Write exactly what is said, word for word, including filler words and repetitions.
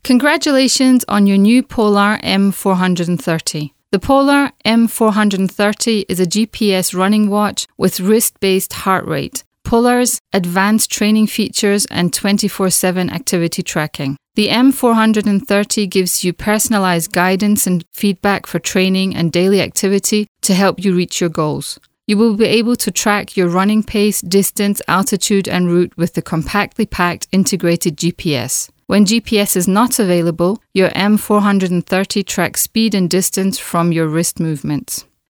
Congratulations on your new Polar M four thirty. The Polar M four thirty is a G P S running watch with wrist-based heart rate, Polar's advanced training features and twenty-four seven activity tracking. The M four thirty gives you personalized guidance and feedback for training and daily activity to help you reach your goals. You will be able to track your running pace, distance, altitude and route with the compactly packed integrated G P S. When G P S is not available, your M four thirty tracks speed and distance from your wrist movements.